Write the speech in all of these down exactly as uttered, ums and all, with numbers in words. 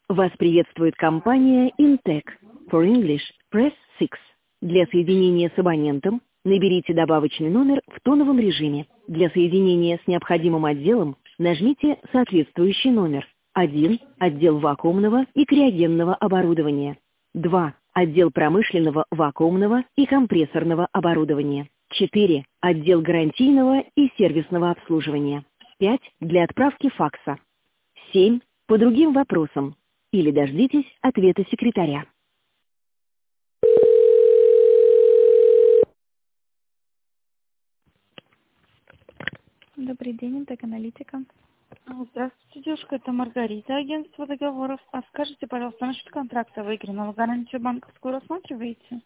Вас приветствует компания Intec. For English, press six. Для соединения с абонентом наберите добавочный номер в тоновом режиме. Для соединения с необходимым отделом нажмите соответствующий номер. один. Отдел вакуумного и криогенного оборудования. два. Отдел промышленного вакуумного и компрессорного оборудования. четыре. Отдел гарантийного и сервисного обслуживания. пять. Для отправки факса. семь. По другим вопросам. Или дождитесь ответа секретаря. Добрый день, Intec Аналитика. Здравствуйте, девушка, это Маргарита, агентство договоров. А скажите, пожалуйста, насчет контракта выигранного гарантию банковскую рассматриваете?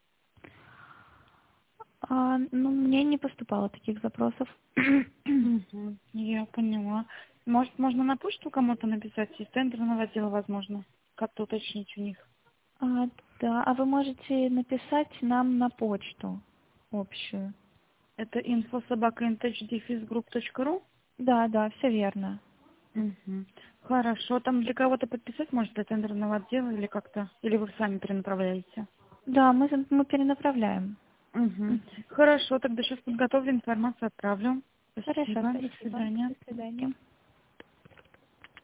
А, ну, мне не поступало таких запросов. Угу, я поняла. Может, можно на почту кому-то написать, из тендерного отдела, возможно, как-то уточнить у них? А, да, а вы можете написать нам на почту общую. Это инфо собака интеч-групп точка ру? Да, да, все верно. Угу. Хорошо, там для кого-то подписать, может, для тендерного отдела или как-то, или вы сами перенаправляете? Да, мы, за- мы перенаправляем. Угу. Хорошо, тогда сейчас подготовлю информацию, отправлю. Хорошо, Спасибо, до спасибо. свидания. До свидания.